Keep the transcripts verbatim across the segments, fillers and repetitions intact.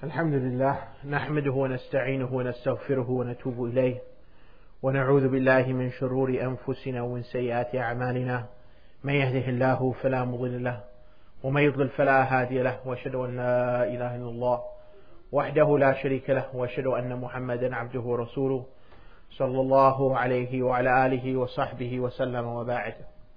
الحمد لله نحمده ونستعينه ونستغفره ونتوب إليه ونعوذ بالله من شرور أنفسنا ومن سيئات أعمالنا من يهده الله فلا مضل له ومن يضلل فلا هادي له وأشهد أن لا إله إلا الله وحده لا شريك له وأشهد أن محمدا عبده ورسوله صلى الله عليه وعلى آله وصحبه وسلم وبعد.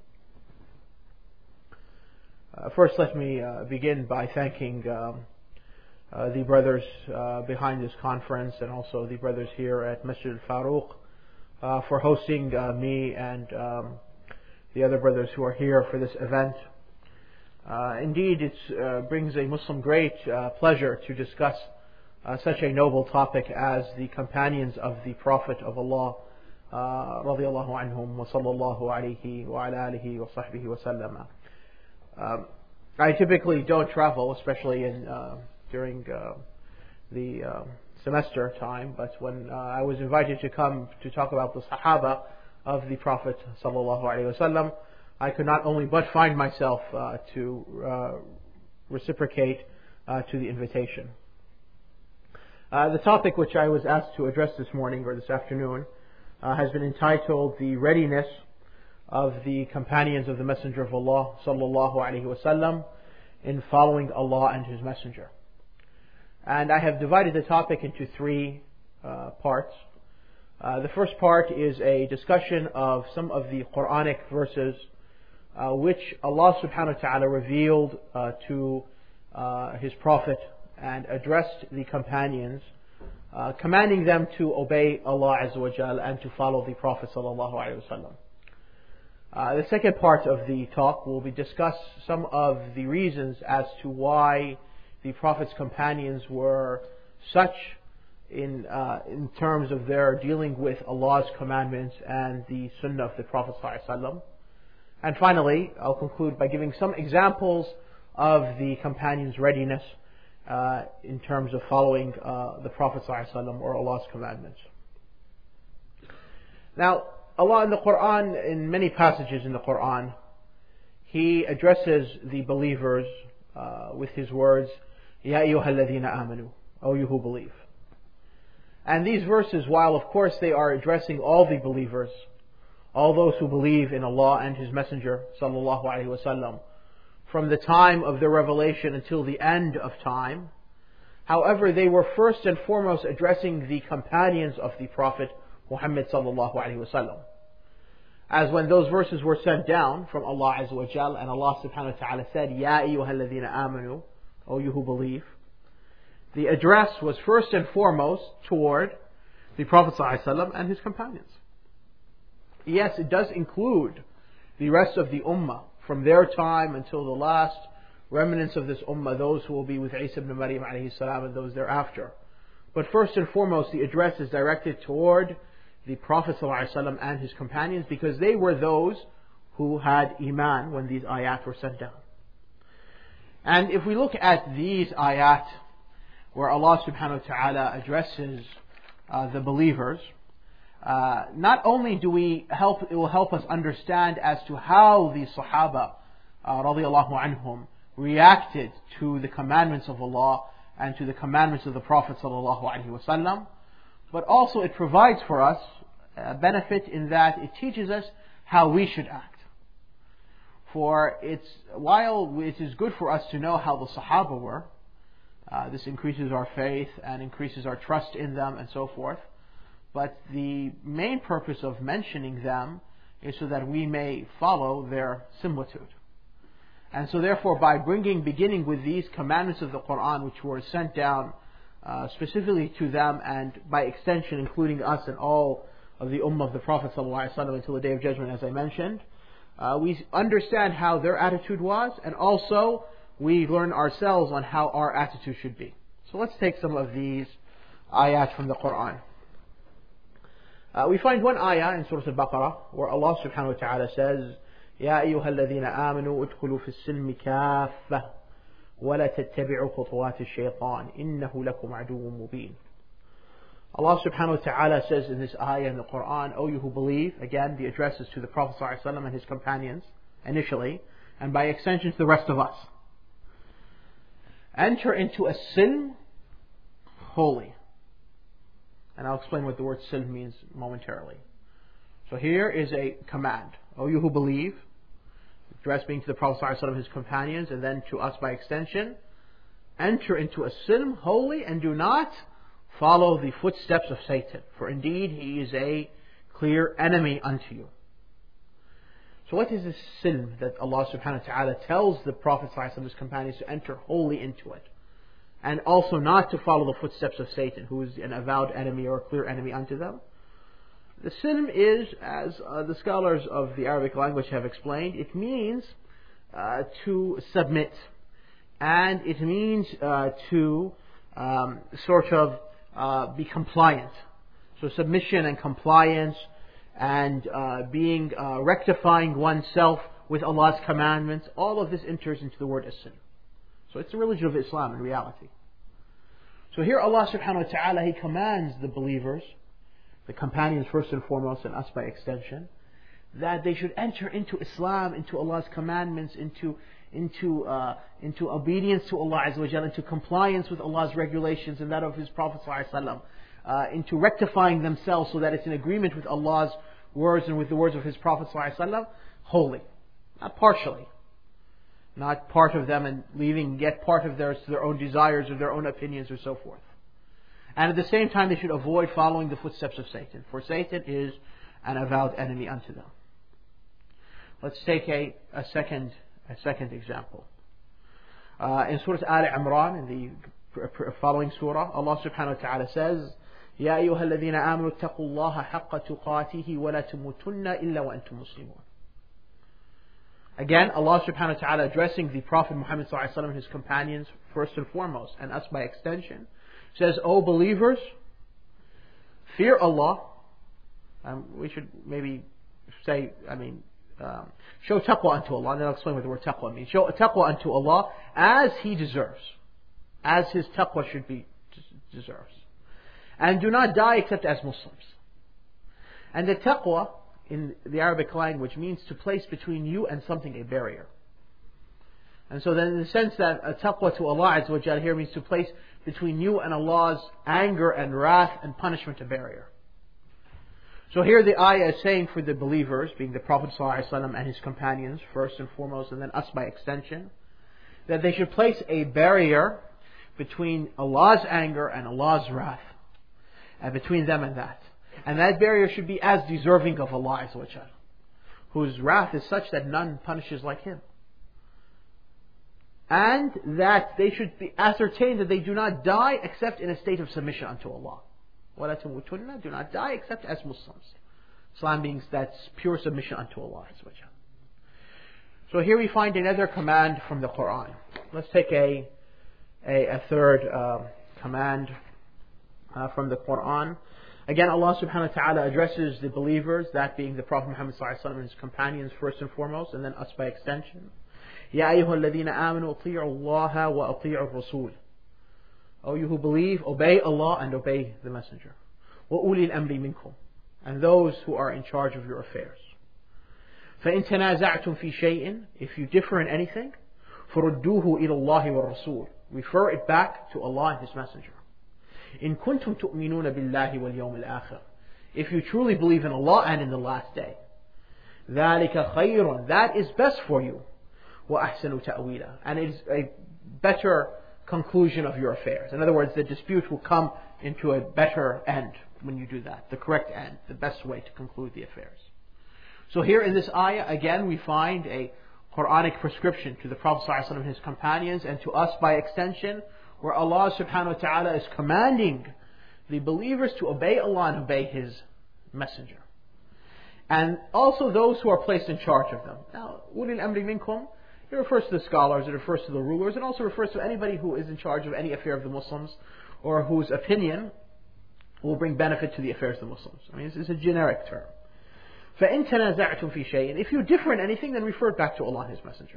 Uh, first, let me uh, begin by thanking um, uh, the brothers uh, behind this conference and also the brothers here at Masjid al-Faruq uh, for hosting uh, me and um, the other brothers who are here for this event. Uh, indeed, it uh, brings a Muslim great uh, pleasure to discuss uh, such a noble topic as the companions of the Prophet of Allah, uh, radiyallahu anhum wa sallallahu alayhi wa ala alihi wa sahbihi wa sallama. Um, I typically don't travel, especially in uh, during uh, the uh, semester time, but when uh, I was invited to come to talk about the Sahaba of the Prophet sallallahu alaihi wasallam, I could not only but find myself uh, to uh, reciprocate uh, to the invitation. Uh, the topic which I was asked to address this morning or this afternoon uh, has been entitled "The Readiness of the Companions of the Messenger of Allah sallallahu alaihi wasallam in following Allah and His Messenger." And I have divided the topic into three uh, parts. Uh, the first part is a discussion of some of the Quranic verses uh, which Allah subhanahu wa ta'ala revealed uh, to uh, His Prophet and addressed the companions, uh, commanding them to obey Allah Azza wa Jal and to follow the Prophet sallallahu alaihi wasallam. Uh, the second part of the talk will be discuss some of the reasons as to why the Prophet's companions were such in uh, in terms of their dealing with Allah's commandments and the Sunnah of the Prophet ﷺ. And finally, I'll conclude by giving some examples of the companions' readiness uh, in terms of following uh, the Prophet ﷺ or Allah's commandments. Now, Allah in the Quran, in many passages in the Quran, He addresses the believers uh, with His words, Ya ayyuha alladhina amanu, O you who believe. And these verses, while of course they are addressing all the believers, all those who believe in Allah and His Messenger sallallahu alaihi wasallam, from the time of their revelation until the end of time, however, they were first and foremost addressing the companions of the Prophet Muhammad sallallahu alaihi wasallam. As when those verses were sent down from Allah Azza wa Jal, and Allah subhanahu wa ta'ala said, Ya ayyuha alladhina amanu, O you who believe, the address was first and foremost toward the Prophet sallallahu alaihi wasallam and his companions. Yes, it does include the rest of the ummah from their time until the last remnants of this ummah, those who will be with Isa ibn Maryam alayhi salam and those thereafter. But first and foremost, the address is directed toward the Prophet ﷺ and his companions, because they were those who had Iman when these ayat were sent down. And if we look at these ayat where Allah subhanahu wa ta'ala addresses uh, the believers, uh, not only do we help, it will help us understand as to how the Sahaba uh, radiyallahu anhum reacted to the commandments of Allah and to the commandments of the Prophet sallallahu alaihi wasallam, but also it provides for us a benefit in that it teaches us how we should act. For it's while it is good for us to know how the Sahaba were, uh, this increases our faith and increases our trust in them and so forth. But the main purpose of mentioning them is so that we may follow their similitude. And so therefore, by bringing, beginning with these commandments of the Quran, which were sent down uh, specifically to them, and by extension including us and all of the ummah of the Prophet ﷺ until the Day of Judgment, as I mentioned, uh, we understand how their attitude was, and also we learn ourselves on how our attitude should be. So let's take some of these ayat from the Quran. Uh, we find one ayah in Surah Al-Baqarah where Allah subhanahu wa ta'ala says, يا أيها الذين آمنوا ادخلوا في السلم كافة ولا تتبعوا خطوات الشيطان إنه لكم عدو مبين. Allah subhanahu wa ta'ala says in this ayah in the Quran, O you who believe, again the address is to the Prophet sallallahu alaihi wasallam and his companions initially, and by extension to the rest of us. Enter into a silm holy. And I'll explain what the word silm means momentarily. So here is a command. O you who believe, addressed being to the Prophet ﷺ and his companions, and then to us by extension, enter into a silm, holy, and do not follow the footsteps of Satan, for indeed he is a clear enemy unto you. So what is this silm that Allah subhanahu wa ta'ala tells the Prophet ﷺ and his companions to enter wholly into it? And also not to follow the footsteps of Satan, who is an avowed enemy or a clear enemy unto them. The silm is, as uh, the scholars of the Arabic language have explained, it means uh, to submit. And it means uh, to um, sort of uh, be compliant. So submission and compliance and uh, being uh, rectifying oneself with Allah's commandments, all of this enters into the word as-silm. So it's the religion of Islam in reality. So here Allah subhanahu wa ta'ala, He commands the believers, the companions first and foremost, and us by extension, that they should enter into Islam, into Allah's commandments, into into uh, into obedience to Allah Azza wa Jalla, into compliance with Allah's regulations and that of His Prophet Sallallahu Alaihi Wasallam, uh, into rectifying themselves so that it's in agreement with Allah's words and with the words of His Prophet Sallallahu Alaihi Wasallam, wholly, not partially. Not part of them and leaving yet part of theirs to their own desires or their own opinions or so forth. And at the same time they should avoid following the footsteps of Satan, for Satan is an avowed enemy unto them. Let's take a, a second a second example. Uh, in Surah Al Imran, in the following surah, Allah subhanahu wa ta'ala says, يَا أَيُّهَا الَّذِينَ آمَنُوا اتَّقُوا اللَّهَ حَقَّ تُقَاتِهِ وَلَا تَمُوتُنَّ إِلَّا وَأَنْتُمْ مُسْلِمُونَ. Again, Allah subhanahu wa ta'ala addressing the Prophet Muhammad sallallahu alaihi wasallam and his companions first and foremost, and us by extension, says, O believers, fear Allah. Um, we should maybe say, I mean, um, show taqwa unto Allah, and then I'll explain what the word taqwa means. Show taqwa unto Allah as He deserves, as His taqwa should be deserves. And do not die except as Muslims. And the taqwa in the Arabic language means to place between you and something a barrier. And so then in the sense that a taqwa to Allah Azza wa Jalla here means to place between you and Allah's anger and wrath and punishment a barrier. So here the ayah is saying for the believers, being the Prophet ﷺ and his companions first and foremost, and then us by extension, that they should place a barrier between Allah's anger and Allah's wrath, and between them and that. And that barrier should be as deserving of Allah Azza wa Jalla, whose wrath is such that none punishes like Him. And that they should be ascertained that they do not die except in a state of submission unto Allah. وَلَا تَمُوتُنَّ, do not die except as Muslims. Islam means that's pure submission unto Allah Azza wa Jalla. So here we find another command from the Quran. Let's take a a, a third uh, command uh, from the Quran. Again, Allah subhanahu wa ta'ala addresses the believers, that being the Prophet Muhammad sallallahu alaihi wasallam and his companions first and foremost, and then us by extension. يَا أَيُّهَا الَّذِينَ آمَنُوا أَطِيعُوا اللَّهَ وَأَطِيعُوا الرَّسُولَ. O you who believe, obey Allah and obey the Messenger. وَأُولِي الْأَمْرِ مِنْكُمْ, and those who are in charge of your affairs. فَإِن تَنَازَعْتُمْ فِي شَيْءٍ, if you differ in anything, فَرُدُّوهُ إِلَى اللَّهِ وَالرَّسُولِ, refer it back to Allah and His Messenger. إِن كُنْتُمْ تُؤْمِنُونَ بِاللَّهِ وَالْيَوْمِ الْآخِرِ, if you truly believe in Allah and in the last day. ذَلِكَ خَيْرٌ, that is best for you. وَأَحْسَنُ تَأْوِيلًا, and it is a better conclusion of your affairs. In other words, the dispute will come into a better end when you do that, the correct end, the best way to conclude the affairs. So here in this ayah, again, we find a Quranic prescription to the Prophet ﷺ and his companions, and to us by extension, where Allah subhanahu wa ta'ala is commanding the believers to obey Allah and obey His Messenger. And also those who are placed in charge of them. Now, ulil amri minkum, it refers to the scholars, it refers to the rulers, and also refers to anybody who is in charge of any affair of the Muslims, or whose opinion will bring benefit to the affairs of the Muslims. I mean, it's a generic term. فَإِن تَنَازَعْتُمْ فِي شَيْءٍ, if you differ in anything, then refer it back to Allah and His Messenger.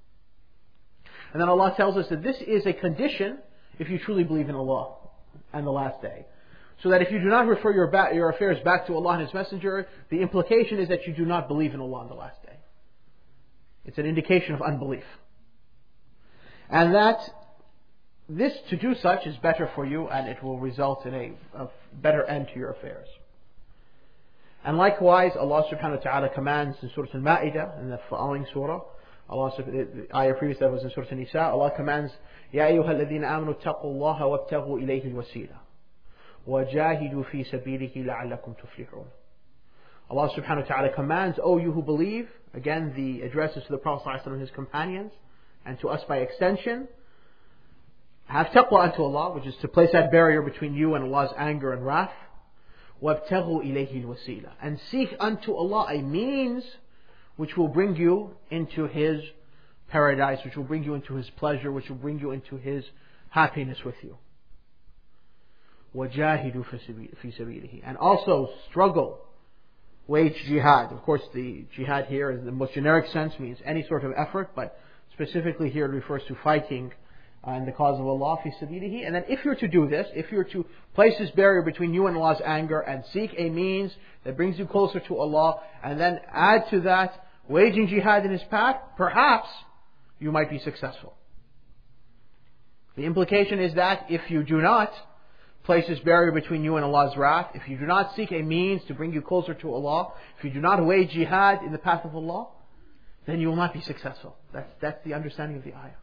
And then Allah tells us that this is a condition if you truly believe in Allah and the last day. So that if you do not refer your, ba- your affairs back to Allah and His Messenger, the implication is that you do not believe in Allah on the last day. It's an indication of unbelief. And that this, to do such, is better for you, and it will result in a, a better end to your affairs. And likewise, Allah subhanahu wa ta'ala commands in Surah Al-Ma'idah, in the following surah, Allah, the ayah previous that was in Surah An-Nisa, Allah commands, يَا أَيُّهَا الَّذِينَ آمَنُوا اتَّقُوا اللَّهَ وَابْتَغُوا إِلَيْهِ الْوَسِيلَةَ وَجَاهِدُوا فِي سَبِيلِهِ لَعَلَّكُمْ تُفْلِحُونَ. Allah subhanahu wa ta'ala commands, O you who believe, again the address is to the Prophet ﷺ and his companions, and to us by extension, have taqwa unto Allah, which is to place that barrier between you and Allah's anger and wrath. وَابْتَغُوا إِلَيْهِ الْوَسِيلَةَ, and seek unto Allah a means which will bring you into His paradise, which will bring you into His pleasure, which will bring you into His happiness with you. وَجَاهِدُوا فِي سَبِيلِهِ, and also struggle, wage jihad. Of course, the jihad here in the most generic sense means any sort of effort, but specifically here it refers to fighting uh, in the cause of Allah, fi sabilihi. And then if you're to do this, if you're to place this barrier between you and Allah's anger and seek a means that brings you closer to Allah, and then add to that waging jihad in His path, perhaps you might be successful. The implication is that if you do not place this barrier between you and Allah's wrath, if you do not seek a means to bring you closer to Allah, if you do not wage jihad in the path of Allah, then you will not be successful. That's, that's the understanding of the ayah.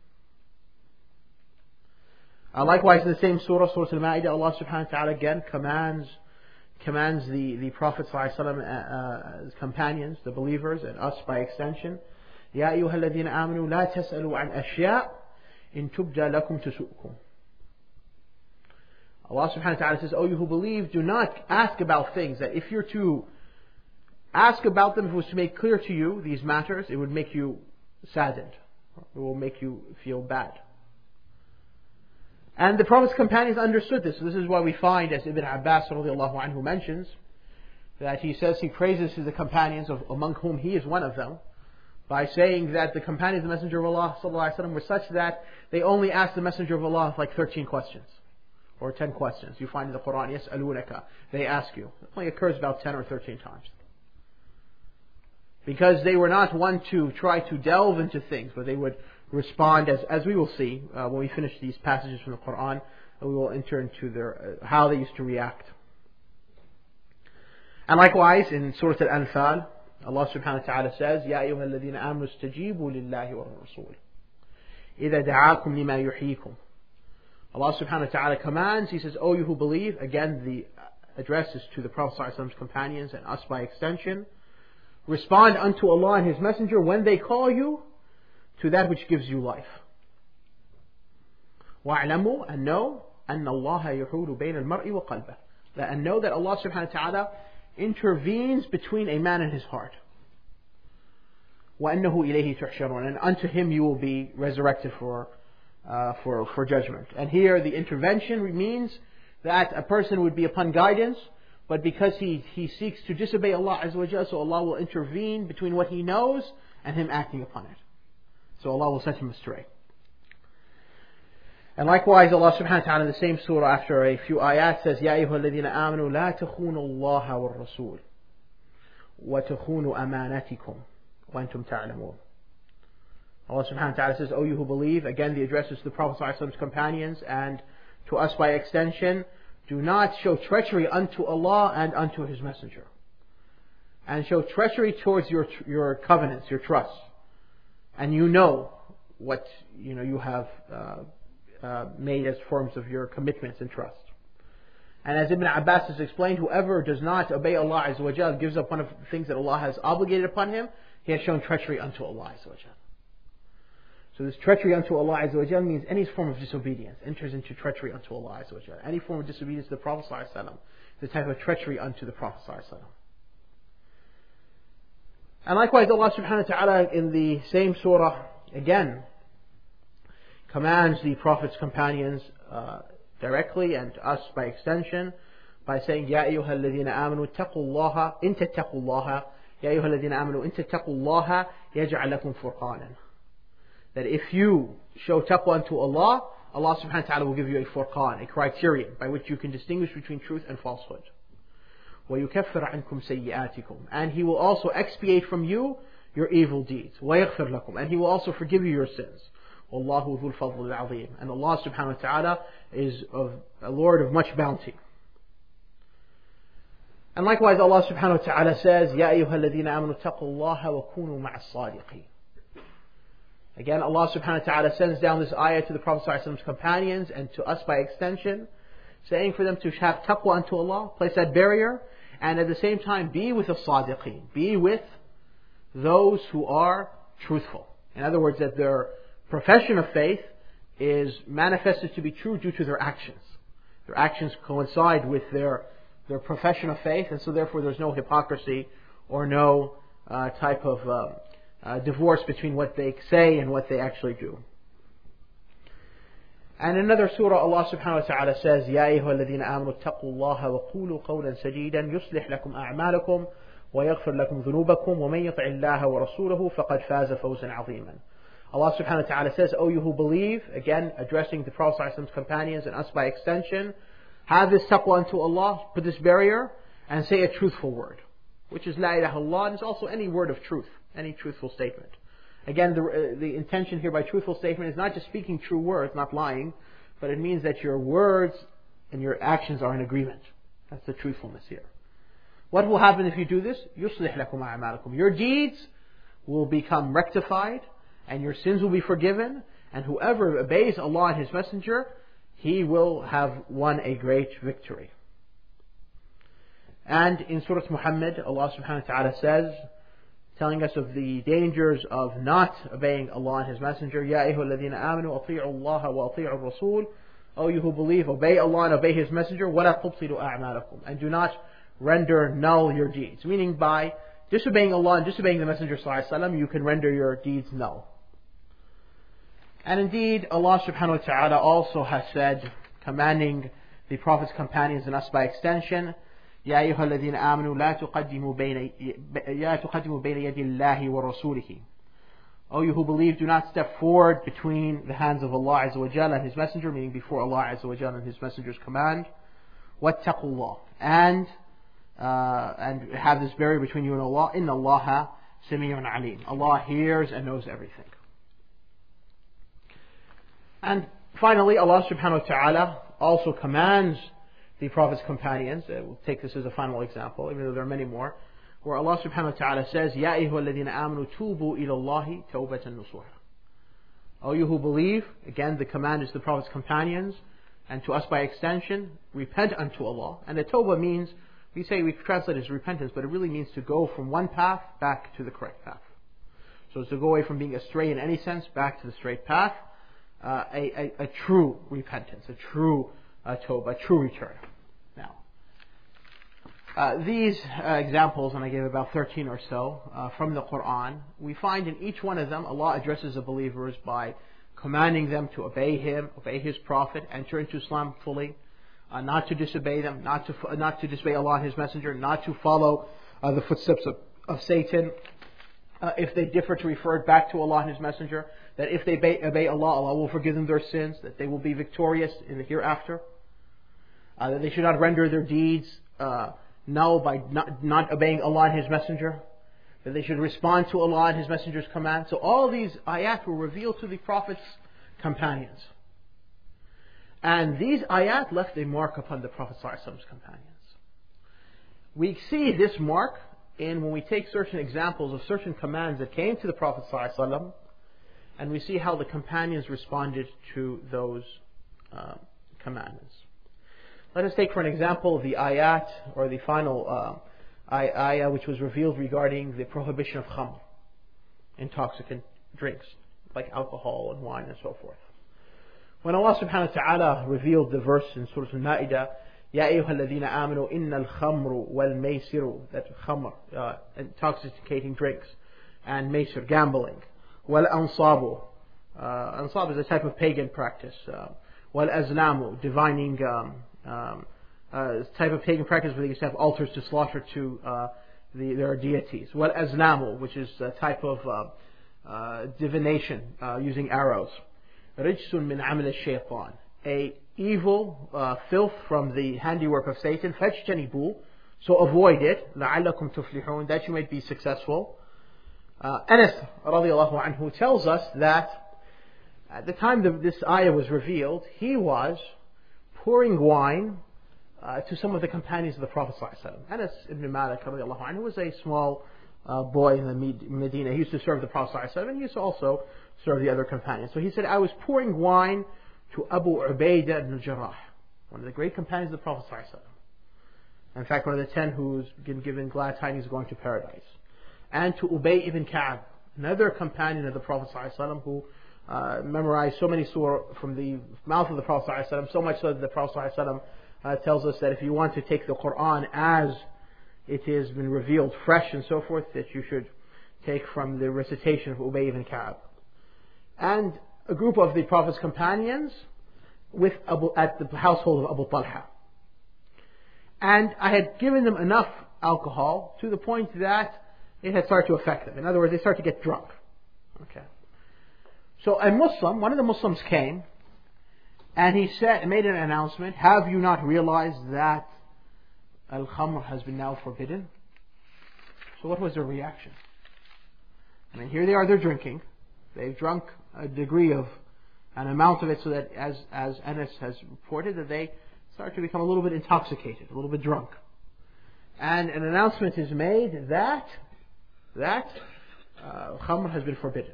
Uh, likewise, in the same surah, Surah Al-Ma'idah, Allah subhanahu wa ta'ala again commands commands the, the Prophet sallallahu alaihi wasallam, uh, his companions, the believers, and us by extension, يَا أَيُّهَا الَّذِينَ آمَنُوا لَا تَسْأَلُوا عَنْ أَشْيَاءٍ إِن تُبْدَ لَكُمْ تُسُؤْكُمْ. Allah subhanahu wa ta'ala says, O you who believe, do not ask about things that if you're to ask about them, if it was to make clear to you these matters, it would make you saddened. It will make you feel bad. And the Prophet's companions understood this. So this is why we find, as Ibn Abbas radiallahu anhu mentions, that he says he praises the companions, of, among whom he is one of them, by saying that the companions of the Messenger of Allah sallallahu alaihi wasallam were such that they only asked the Messenger of Allah like thirteen questions. Or ten questions. You find in the Quran, يَسْأَلُونَكَ, they ask you. It only occurs about ten or thirteen times. Because they were not one to try to delve into things, but they would respond, as as we will see uh, when we finish these passages from the Quran, we will enter into their, uh, how they used to react. And likewise, in Surah Al-Anfal, Allah subhanahu wa ta'ala says, يَا أَيُّهَا الَّذِينَ آمَنُوا اسْتَجِيبُوا لِلَّهِ وَالرَّسُولِ إِذَا دَعَاكُمْ لِمَا يُحْيِيكُمْ. Allah subhanahu wa ta'ala commands, He says, O you who believe, again the address is to the Prophet sallallahu alaihi wasallam's companions and us by extension, respond unto Allah and His Messenger when they call you to that which gives you life. وَاعْلَمُوا, and know, أَنَّ اللَّهَ يَحُولُ بَيْنَ الْمَرْءِ وَقَلْبَهِ, and know that Allah subhanahu wa ta'ala intervenes between a man and his heart. وَأَنَّهُ إِلَيْهِ تُحْشَرُونَ, and unto Him you will be resurrected for Uh, for for judgment. And here the intervention means that a person would be upon guidance, but because he, he seeks to disobey Allah Azza wa Jalla, so Allah will intervene between what he knows and him acting upon it. So Allah will set him astray. And likewise Allah subhanahu wa ta'ala in the same surah after a few ayat says, يَا أَيُّهَا الَّذِينَ آمَنُوا لَا تَخُونُوا اللَّهَ وَالرَّسُولَ وَتَخُونُوا أَمَانَتِكُمْ وَأَنْتُمْ تَعْلَمُونَ. Allah subhanahu wa ta'ala says, O you who believe, again the address is to the Prophet sallallahu alaihi wasallam's companions and to us by extension, do not show treachery unto Allah and unto His Messenger. And show treachery towards your your covenants, your trusts. And you know what you know you have uh, uh, made as forms of your commitments and trust. And as Ibn Abbas has explained, whoever does not obey Allah Azza wa Jalla, gives up one of the things that Allah has obligated upon him, he has shown treachery unto Allah Azza wa Jalla. So this treachery unto Allah Azza wa Jalla means any form of disobedience enters into treachery unto Allah Azza wa Jalla. Any form of disobedience to the Prophet sallallahu alaihi wasallam, the type of treachery unto the Prophet sallallahu alaihi wasallam. And likewise Allah subhanahu wa ta'ala in the same surah again commands the Prophet's companions uh, directly and us by extension by saying, يَا أَيُّهَا الَّذِينَ آمَنُوا اتَّقُوا اللَّهَ إِن تَتَّقُوا اللَّهَ يَا أَيُّهَا الَّذِينَ آمَنُوا إِن تَتَّقُوا اللَّهَ يَجْعَلْ لَكُمْ فُرْقَانًا. That if you show taqwa unto Allah, Allah subhanahu wa ta'ala will give you a furqan, a criterion by which you can distinguish between truth and falsehood. وَيُكَفِّرْ عَنْكُمْ سَيِّئَاتِكُمْ, and He will also expiate from you your evil deeds. وَيَغْفِرْ لَكُمْ, and He will also forgive you your sins. وَاللَّهُ ذُو الْفَضْلِ الْعَظِيمِ. And Allah subhanahu wa ta'ala is of, a Lord of much bounty. And likewise Allah subhanahu wa ta'ala says, يَا أَيُّهَا الَّذِينَ آمَنُوا اتَّقُوا اللَّهَ وَكُونُوا مَعَ الصَّادِقِينَ. Again, Allah subhanahu wa ta'ala sends down this ayah to the Prophet ﷺ's companions and to us by extension, saying for them to have taqwa unto Allah, place that barrier, and at the same time be with the sadiqeen, be with those who are truthful. In other words, that their profession of faith is manifested to be true due to their actions. Their actions coincide with their, their profession of faith, and so therefore there's no hypocrisy or no uh, type of uh, uh, divorce between what they say and what they actually do. And in another surah, Allah subhanahu wa ta'ala says, يَا أَيُّهَا الَّذِينَ آمَنُوا اتَّقُوا اللَّهَ وَقُولُوا قَوْلًا سَدِيدًا يُصْلِحْ لَكُمْ أَعْمَالَكُمْ وَيَغْفِرْ لَكُمْ ذُنُوبَكُمْ وَمَنْ يُطِعِ اللَّهَ وَرَسُولَهُ فَقَدْ فَازَ فَوْزًا عَظِيمًا. Allah subhanahu wa ta'ala says, O you who believe, again addressing the Prophet's companions and us by extension, have this taqwa unto Allah, put this barrier, and say a truthful word, which is La ilaha illallah, and it's also any word of truth, any truthful statement. Again, the, uh, the intention here by truthful statement is not just speaking true words, not lying, but it means that your words and your actions are in agreement. That's the truthfulness here. What will happen if you do this? يُصْلِحْ لَكُمْ أَعْمَالَكُمْ. Your deeds will become rectified, and your sins will be forgiven, and whoever obeys Allah and His Messenger, he will have won a great victory. And in Surah Muhammad, Allah subhanahu wa ta'ala says, telling us of the dangers of not obeying Allah and His Messenger, يَا أَيُّهَا الَّذِينَ آمَنُوا أَطِيعُوا اللَّهَ وَأَطِيعُوا الرَّسُولَ. O you who believe, obey Allah and obey His Messenger, وَلَا تُبْطِلُوا أَعْمَالَكُمْ. And do not render null your deeds. Meaning by disobeying Allah and disobeying the Messenger sallallahu alaihi wasallam, you can render your deeds null. And indeed, Allah subhanahu wa ta'ala also has said, commanding the Prophet's companions and us by extension, يا أيها الذين آمنوا لا تقدموا بين لا تقدموا بين يدي الله ورسوله. O you who believe, do not step forward between the hands of Allah Azza wa Jalla and His Messenger, meaning before Allah Azza wa Jalla and His Messenger's command. واتقوا الله. And uh, and have this barrier between you and Allah. إن الله سميع عليم. Allah hears and knows everything. And finally, Allah subhanahu wa ta'ala also commands the Prophet's companions, uh, we'll take this as a final example, even though there are many more, where Allah subhanahu wa ta'ala says, يَا أَيُّهَا الَّذِينَ آمَنُوا تُوبُوا إِلَى اللَّهِ تَوْبَةً نُصُوحًا. O you who believe, again the command is to the Prophet's companions, and to us by extension, repent unto Allah. And the tawbah means, we say we translate it as repentance, but it really means to go from one path back to the correct path. So it's to go away from being astray in any sense, back to the straight path. Uh, a, a, a true repentance, a true uh, tawbah, a true return. Now, uh, these uh, examples, and I gave about thirteen or so uh, from the Quran, we find in each one of them Allah addresses the believers by commanding them to obey Him, obey His Prophet, enter into Islam fully, uh, not to disobey them, not to uh, not to disobey Allah and His Messenger, not to follow uh, the footsteps of, of Satan. Uh, if they differ, to refer it back to Allah and His Messenger. That if they obey, obey Allah, Allah will forgive them their sins. That they will be victorious in the hereafter. Uh, that they should not render their deeds uh, null by not, not obeying Allah and His Messenger. That they should respond to Allah and His Messenger's command. So all these ayat were revealed to the Prophet's companions. And these ayat left a mark upon the Prophet's companions. We see this mark in when we take certain examples of certain commands that came to the Prophet ﷺ, and we see how the companions responded to those uh, commandments. Let us take for an example the ayat, or the final uh, ayah which was revealed regarding the prohibition of khamr, intoxicant drinks, like alcohol and wine and so forth. When Allah subhanahu wa ta'ala revealed the verse in Surah Al-Ma'idah, يَا أَيُّهَا الَّذِينَ آمَنُوا إِنَّ الْخَمْرُ وَالْمَيْسِرُ, that khamr, uh, intoxicating drinks, and maysir, gambling, وَالْأَنصَابُ, uh, ansab is a type of pagan practice, uh, وَالْأَزْلَامُ, divining um, um, uh, type of pagan practice where they used to have altars to slaughter to uh, the, their deities, وَالْأَزْلَامُ, which is a type of uh, uh, divination uh, using arrows, رِجْسٌ مِّنْ عَمَلِ الشَّيْطَانِ, a evil uh, filth from the handiwork of Satan. فَاجْتَنِبُوا, so avoid it, لَعَلَّكُمْ تُفْلِحُونَ, that you might be successful. Uh, Anas radiallahu anhu tells us that At the time that this ayah was revealed, he was pouring wine uh, to some of the companions of the Prophet ﷺ. Anas ibn Malik who was a small uh, boy in the Medina. He used to serve the Prophet ﷺ and he used to also serve the other companions. So he said, I was pouring wine to Abu Ubaidah ibn Jarrah, one of the great companions of the Prophet ﷺ. In fact, one of the ten who's been given glad tidings of going to paradise. And to Ubay ibn Ka'b, another companion of the Prophet ﷺ who uh, memorized so many surah from the mouth of the Prophet ﷺ, so much so that the Prophet ﷺ uh, tells us that if you want to take the Quran as it has been revealed fresh and so forth, that you should take from the recitation of Ubay ibn Ka'b. And a group of the Prophet's companions with Abu, at the household of Abu Talha. And I had given them enough alcohol to the point that it had started to affect them. In other words, they started to get drunk. Okay. So a Muslim, one of the Muslims came, and he said, made an announcement, have you not realized that al-khamr has been now forbidden? So what was their reaction? I mean, here they are, they're drinking. They've drunk a degree of, an amount of it so that, as, as Anas has reported, that they start to become a little bit intoxicated, a little bit drunk. And an announcement is made that that uh, khamr has been forbidden.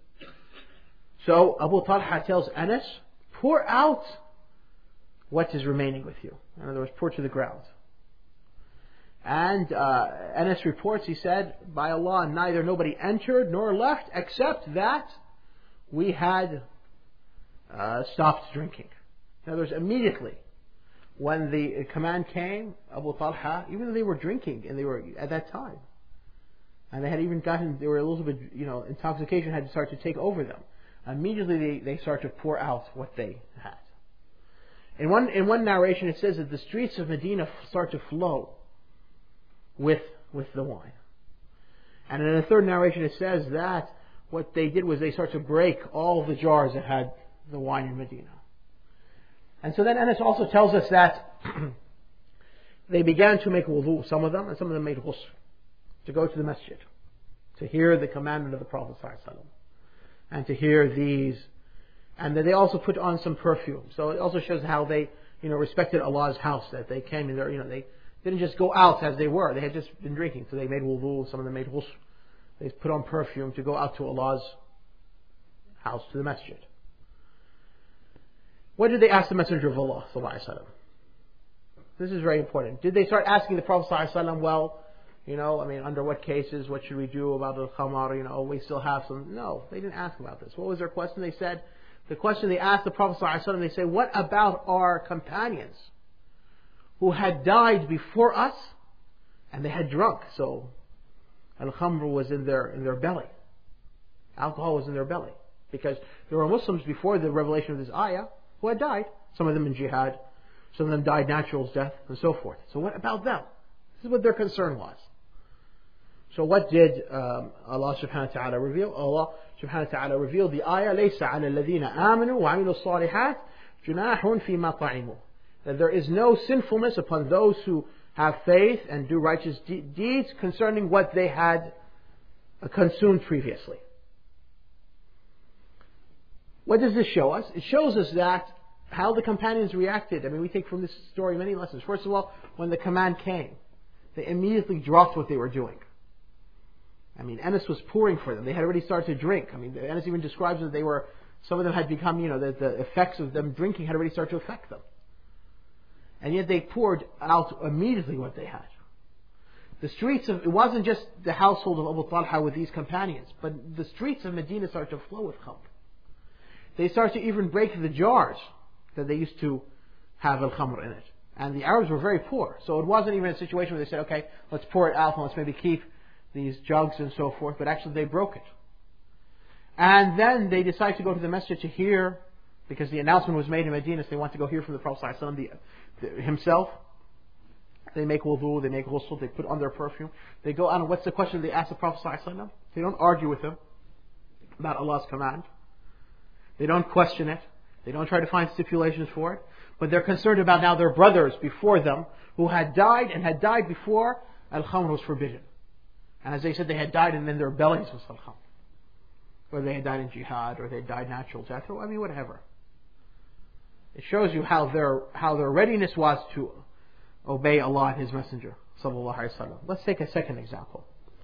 So Abu Talha tells Anas, pour out what is remaining with you. In other words, pour to the ground. And uh, Anas reports, he said, by Allah, neither nobody entered nor left except that we had uh, stopped drinking. In other words, immediately when the command came, Abu Talha, even though they were drinking and they were at that time, and they had even gotten, they were a little bit, you know, intoxication had started to take over them. Immediately they, they started to pour out what they had. In one, in one narration it says that the streets of Medina start to flow with, with the wine. And in a third narration it says that what they did was they started to break all the jars that had the wine in Medina. And so then Anas also tells us that they began to make wudu, some of them, and some of them made ghusl, to go to the masjid, to hear the commandment of the Prophet ﷺ, and to hear these, and that they also put on some perfume. So it also shows how they, you know, respected Allah's house, that they came in there, you know, they didn't just go out as they were, they had just been drinking, so they made wudu, some of them made ghusl, they put on perfume to go out to Allah's house, to the masjid. What did they ask the Messenger of Allah ﷺ? This is very important. Did they start asking the Prophet ﷺ, well, you know, I mean, under what cases, what should we do about al-khamar, you know, we still have some. No, they didn't ask about this. What was their question? They said, the question they asked the Prophet ﷺ, they say, what about our companions who had died before us and they had drunk? So, al-khamr was in their, in their belly. Alcohol was in their belly. Because there were Muslims before the revelation of this ayah who had died. Some of them in jihad, some of them died natural death, and so forth. So what about them? This is what their concern was. So what did um, Allah subhanahu wa ta'ala reveal? Allah subhanahu wa ta'ala revealed the ayah, لَيْسَ عَلَى الَّذِينَ آمَنُوا وَعَمِلُوا الصَّالِحَاتِ جُنَاحٌ فِي مَا طَعِمُوا. That there is no sinfulness upon those who have faith and do righteous de- deeds concerning what they had uh, consumed previously. What does this show us? It shows us that how the companions reacted. I mean, we take from this story many lessons. First of all, when the command came, they immediately dropped what they were doing. I mean, Anas was pouring for them. They had already started to drink. I mean, Anas even describes that they were, some of them had become, you know, the, the effects of them drinking had already started to affect them. And yet they poured out immediately what they had. The streets of, it wasn't just the household of Abu Talha with these companions, but the streets of Medina started to flow with khamr. They started to even break the jars that they used to have al-khamr in it. And the Arabs were very poor. So it wasn't even a situation where they said, okay, let's pour it out and let's maybe keep these jugs and so forth. But actually they broke it. And then they decided to go to the masjid to hear, because the announcement was made in Medina, so they want to go hear from the Prophet ﷺ the, the, himself. They make wudu, they make ghusl, they put on their perfume. They go on, and what's the question they ask the Prophet ﷺ? They don't argue with him about Allah's command. They don't question it. They don't try to find stipulations for it. But they're concerned about now their brothers before them who had died and had died before al-khamr was forbidden. And as they said, they had died and in their bellies was al-khamr. whether they had died in jihad or they had died natural death, or I mean whatever. It shows you how their how their readiness was to obey Allah and His Messenger, sallallahu alaihi wasallam. Let's take a second example.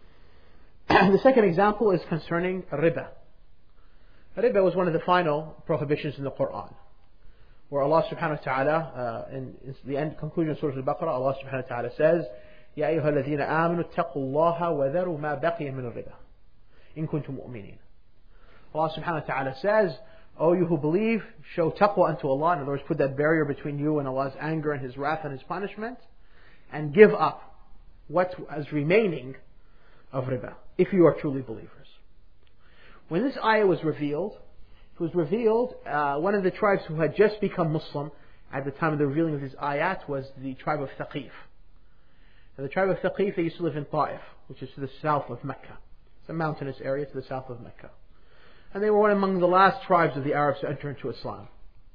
The second example is concerning riba. Riba was one of the final prohibitions in the Quran, where Allah subhanahu wa ta'ala, uh, in, in the end conclusion of Surah Al-Baqarah, Allah subhanahu wa ta'ala says, يَا أَيُّهَا الَّذِينَ آمَنُوا اتَّقُوا اللَّهَ وَذَرُوا مَا بَقِيَ مِنَ الرِّبَا إِن كُنتُم مُؤْمِنِينَ. Allah subhanahu wa ta'ala says, O you who believe, show taqwa unto Allah. In other words, put that barrier between you and Allah's anger and His wrath and His punishment, and give up what is remaining of riba, if you are truly believers. When this ayah was revealed, it was revealed, uh, one of the tribes who had just become Muslim at the time of the revealing of these ayat was the tribe of Thaqif. And the tribe of Thaqif, they used to live in Ta'if, which is to the south of Mecca. It's a mountainous area to the south of Mecca. And they were one among the last tribes of the Arabs to enter into Islam.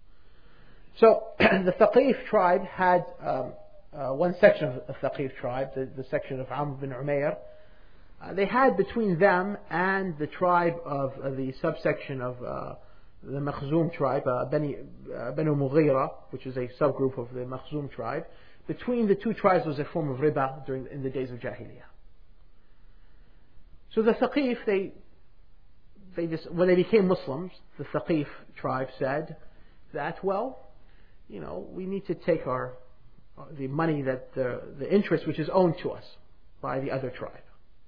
So, the Thaqif tribe had um, uh, one section of the Thaqif tribe, the, the section of Amr bin Umayr. Uh, they had between them and the tribe of uh, the subsection of uh, the Makhzum tribe, uh, Bani, uh, Banu Mughira, which is a subgroup of the Makhzum tribe. Between the two tribes was a form of riba during in the days of Jahiliyyah. So the Thaqif, they They just, when they became Muslims, the Thaqif tribe said that, well, you know, we need to take our, the money that, the, the interest which is owed to us by the other tribe.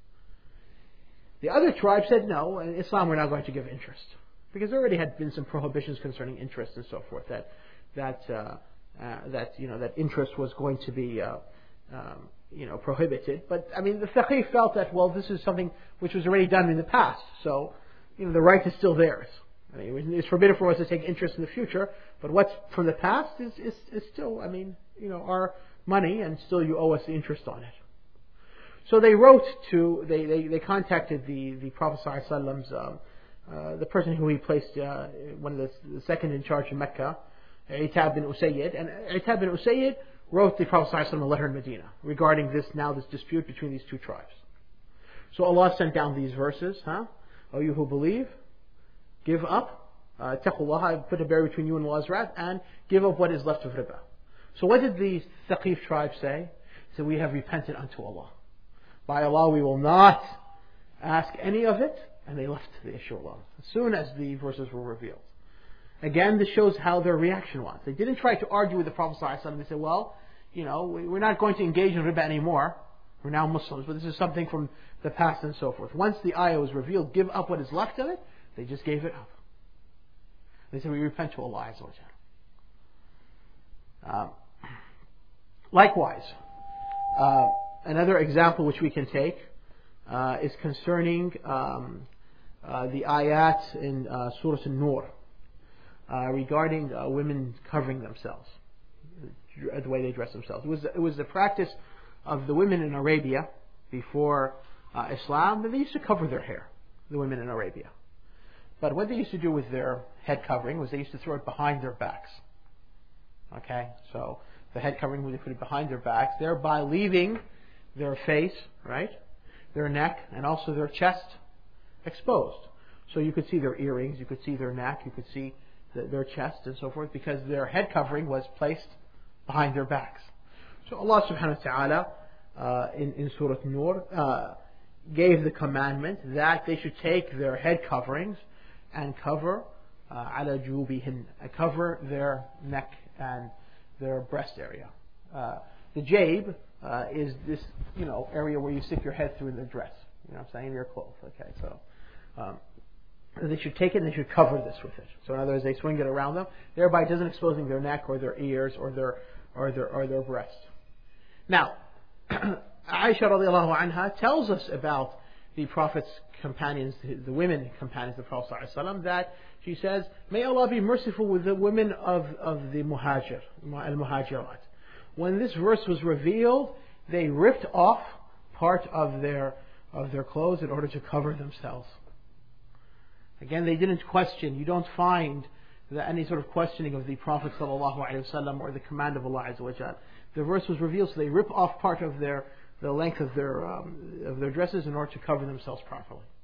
The other tribe said, no, in Islam we're not going to give interest. Because there already had been some prohibitions concerning interest and so forth, that, that, uh, uh, that, you know, that interest was going to be, uh, um, you know, prohibited. But, I mean, the Thaqif felt that, well, this is something which was already done in the past, so, you know, the right is still theirs. I mean, it's forbidden for us to take interest in the future, but what's from the past is, is, is still, I mean, you know, our money, and still you owe us the interest on it. So they wrote to, they, they, they contacted the, the Prophet ﷺ's, um, uh, the person who he placed, uh, one of the, the second in charge in Mecca, Itab bin Usayyid, and Itab bin Usayyid wrote the Prophet ﷺ a letter in Medina regarding this, now this dispute between these two tribes. So Allah sent down these verses, huh? O you who believe, give up, uh, taqullah, put a barrier between you and Allah's wrath, and give up what is left of riba. So what did the Thaqif tribe say? They said, we have repented unto Allah. By Allah, we will not ask any of it, and they left the issue alone as soon as the verses were revealed. Again, this shows how their reaction was. They didn't try to argue with the Prophet ﷺ. They said, well, you know, we're not going to engage in riba anymore. We're now Muslims, but this is something from the past and so forth. Once the ayah was revealed, give up what is left of it, they just gave it up. They said, we repent to Allah Azza wa Jalla. Um, likewise, uh, another example which we can take uh, is concerning um, uh, the ayat in uh, Surah An-Nur uh, regarding uh, women covering themselves, the way they dress themselves. It was, it was the practice of the women in Arabia before uh, Islam, that they used to cover their hair, the women in Arabia. But what they used to do with their head covering was they used to throw it behind their backs. Okay, so the head covering, when they put it behind their backs, thereby leaving their face, right, their neck, and also their chest exposed. So you could see their earrings, you could see their neck, you could see the, their chest and so forth, because their head covering was placed behind their backs. So Allah subhanahu wa ta'ala uh, in, in Surah Nur uh, gave the commandment that they should take their head coverings and cover ala jubihin, uh, cover their neck and their breast area. Uh, the jayb uh, is this, you know, area where you stick your head through the dress. You know what I'm saying? In your clothes. Okay, so um, they should take it and they should cover this with it. So in other words, they swing it around them, thereby it doesn't exposing their neck or their ears or their or their or their breast. Now, Aisha radiallahu anha tells us about the Prophet's companions, the women companions of the Prophet ﷺ, that she says, may Allah be merciful with the women of, of the Muhajir, al-Muhajirat. When this verse was revealed, they ripped off part of their of their clothes in order to cover themselves. Again, they didn't question. You don't find that any sort of questioning of the Prophet ﷺ or the command of Allah Azza wa Jal. The verse was revealed, so they rip off part of their the length of their um, of their dresses in order to cover themselves properly.